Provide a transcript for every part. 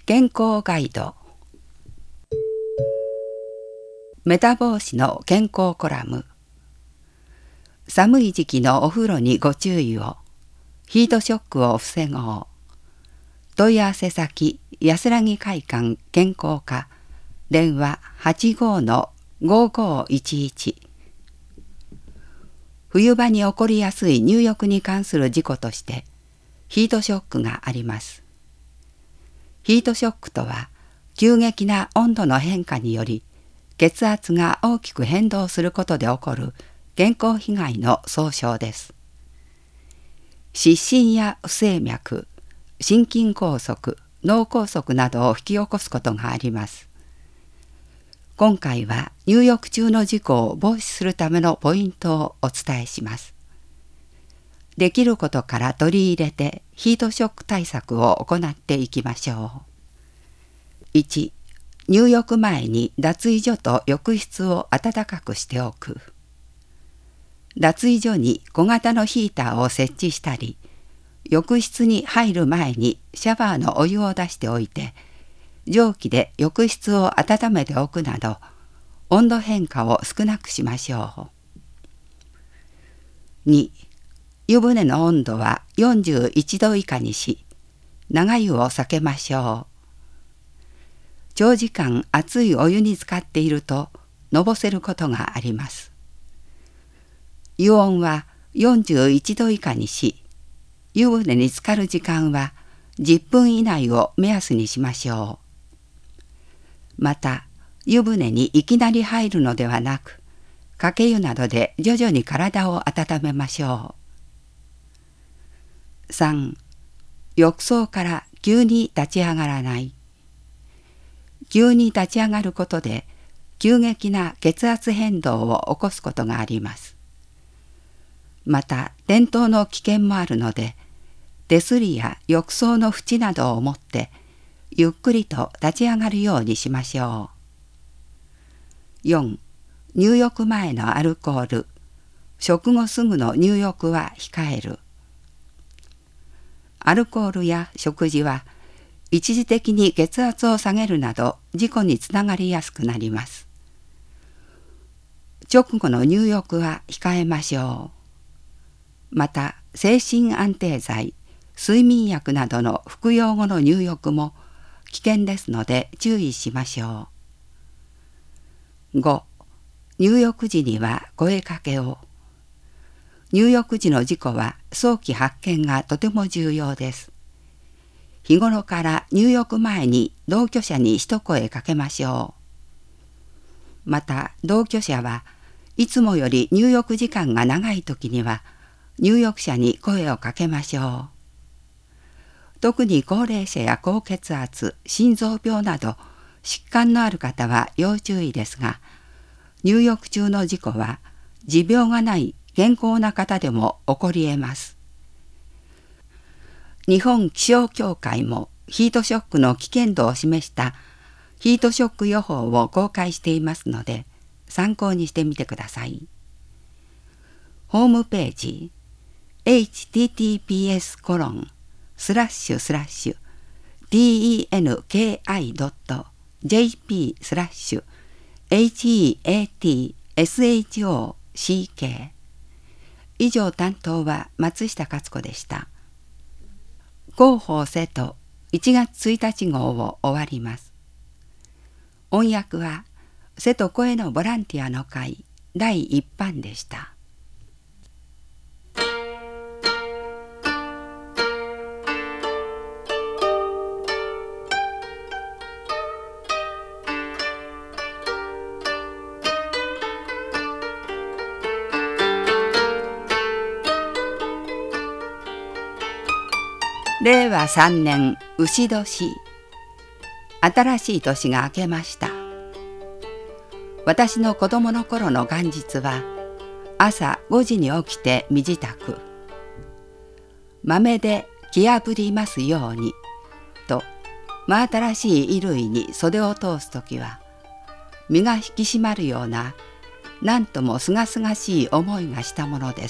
健康ガイド。メタボーシの健康コラム。寒い時期のお風呂にご注意を。ヒートショックを防ごう。問い合わせ先安らぎ会館健康課、電話 85-5511。冬場に起こりやすい入浴に関する事故としてヒートショックがあります。ヒートショックとは、急激な温度の変化により血圧が大きく変動することで起こる健康被害の総称です。失神や不整脈、心筋梗塞、脳梗塞などを引き起こすことがあります。今回は入浴中の事故を防止するためのポイントをお伝えします。できることから取り入れてヒートショック対策を行っていきましょう。1、入浴前に脱衣所と浴室を暖かくしておく。脱衣所に小型のヒーターを設置したり、浴室に入る前にシャワーのお湯を出しておいて、蒸気で浴室を温めておくなど、温度変化を少なくしましょう。2、湯船の温度は41度以下にし、長湯を避けましょう。長時間熱いお湯に浸かっていると、のぼせることがあります。湯温は41度以下にし、湯船に浸かる時間は10分以内を目安にしましょう。また、湯船にいきなり入るのではなく、かけ湯などで徐々に体を温めましょう。3、浴槽から急に立ち上がらない。急に立ち上がることで、急激な血圧変動を起こすことがあります。また、転倒の危険もあるので、手すりや浴槽の縁などを持って、ゆっくりと立ち上がるようにしましょう。4、入浴前のアルコール、食後すぐの入浴は控える。アルコールや食事は、一時的に血圧を下げるなど事故につながりやすくなります。直後の入浴は控えましょう。また、精神安定剤、睡眠薬などの服用後の入浴も危険ですので注意しましょう。5、入浴時には声かけを。入浴時の事故は早期発見がとても重要です。日頃から入浴前に同居者に一声かけましょう。また、同居者はいつもより入浴時間が長い時には入浴者に声をかけましょう。特に高齢者や高血圧、心臓病など疾患のある方は要注意ですが、入浴中の事故は持病がない健康な方でも起こり得ます。日本気象協会もヒートショックの危険度を示したヒートショック予報を公開していますので、参考にしてみてください。ホームページ denki.jp/heatshock。 以上、担当は松下勝子でした。広報瀬戸1月1日号を終わります。音訳は瀬戸声のボランティアの会第1版でした。令和3年丑年、新しい年が明けました。私の子供の頃の元日は、朝5時に起きて身支度。豆で気破りますように、と真新しい衣類に袖を通すときは、身が引き締まるような、なんともすがすがしい思いがしたものです。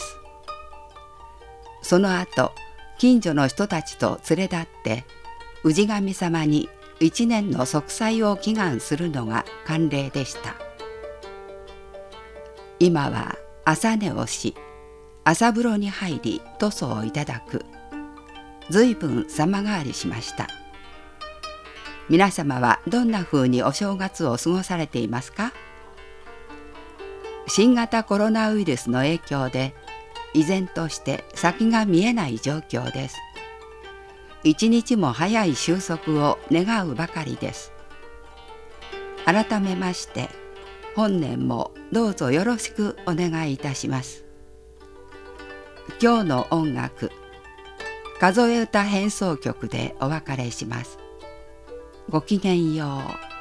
その後、近所の人たちと連れ立って氏神様に一年の息災を祈願するのが慣例でした。今は朝寝をし、朝風呂に入り塗装をいただく。随分様変わりしました。皆様はどんなふうにお正月を過ごされていますか？新型コロナウイルスの影響で依然として先が見えない状況です。一日も早い収束を願うばかりです。改めまして本年もどうぞよろしくお願いいたします。今日の音楽、数え歌変奏曲でお別れします。ごきげんよう。